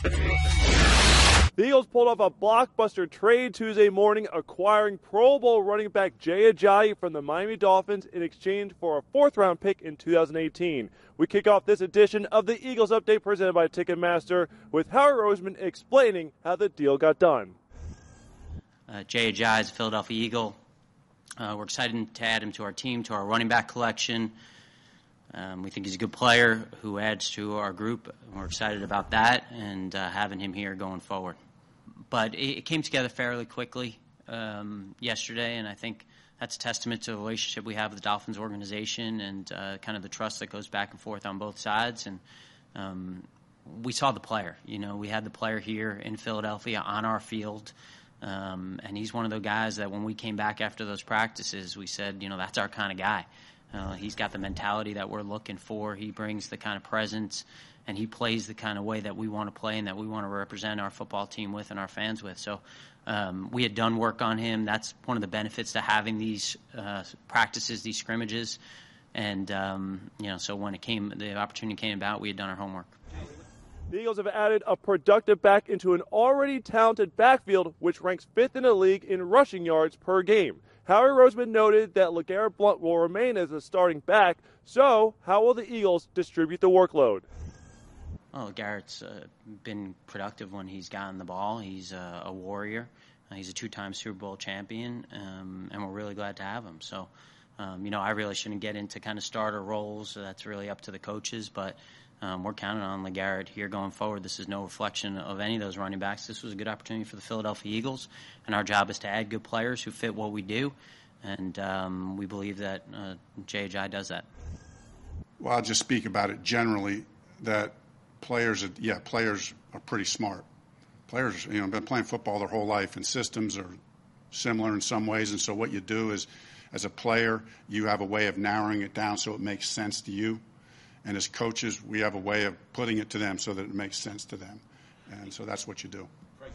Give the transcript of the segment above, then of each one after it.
The Eagles pulled off a blockbuster trade Tuesday morning, acquiring Pro Bowl running back Jay Ajayi from the Miami Dolphins in exchange for a fourth-round pick in 2018. We kick off this edition of the Eagles Update presented by Ticketmaster with Howie Roseman explaining how the deal got done. Jay Ajayi is a Philadelphia Eagle. We're excited to add him to our team, to our running back collection. We think he's a good player who adds to our group. We're excited about that and having him here going forward. But it came together fairly quickly yesterday, and I think that's a testament to the relationship we have with the Dolphins organization and kind of the trust that goes back and forth on both sides. And we saw the player. You know, we had the player here in Philadelphia on our field, and he's one of the guys that when we came back after those practices, we said, you know, that's our kind of guy. He's got the mentality that we're looking for. He brings the kind of presence, and he plays the kind of way that we want to play and that we want to represent our football team with and our fans with. So we had done work on him. That's one of the benefits to having these practices, these scrimmages. And, you know, so when the opportunity came about, we had done our homework. The Eagles have added a productive back into an already talented backfield, which ranks 5th in the league in rushing yards per game. Howie Roseman noted that LeGarrette Blount will remain as a starting back, so how will the Eagles distribute the workload? Well, LeGarrette's been productive when he's gotten the ball. He's a warrior. He's a 2-time Super Bowl champion, and we're really glad to have him. So, you know, I really shouldn't get into kind of starter roles. So that's really up to the coaches, but we're counting on LeGarrette here going forward. This is no reflection of any of those running backs. This was a good opportunity for the Philadelphia Eagles, and our job is to add good players who fit what we do, and we believe that Jay Ajayi does that. Well, I'll just speak about it generally, that players are pretty smart. Players, you know, have been playing football their whole life, and systems are similar in some ways, and so what you do is, as a player, you have a way of narrowing it down so it makes sense to you. And as coaches, we have a way of putting it to them so that it makes sense to them. And so that's what you do.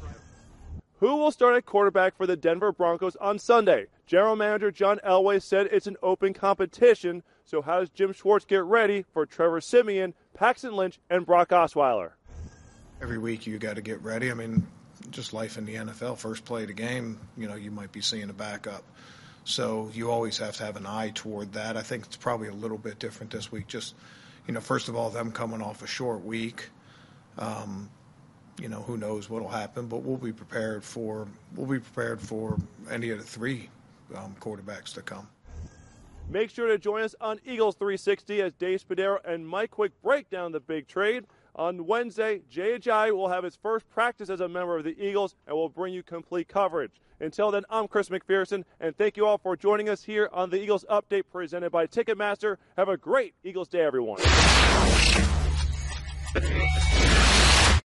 Who will start at quarterback for the Denver Broncos on Sunday? General Manager John Elway said it's an open competition, so how does Jim Schwartz get ready for Trevor Siemian, Paxton Lynch, and Brock Osweiler? Every week you got to get ready. I mean, just life in the NFL, first play of the game, you know, you might be seeing a backup. So you always have to have an eye toward that. I think it's probably a little bit different this week. Just, you know, first of all, them coming off a short week, you know, who knows what'll happen, but we'll be prepared for any of the 3 quarterbacks to come. Make sure to join us on Eagles 360 as Dave Spadaro and Mike Quick break down the big trade. On Wednesday, Jay Ajayi will have his first practice as a member of the Eagles and will bring you complete coverage. Until then, I'm Chris McPherson, and thank you all for joining us here on the Eagles Update presented by Ticketmaster. Have a great Eagles Day, everyone.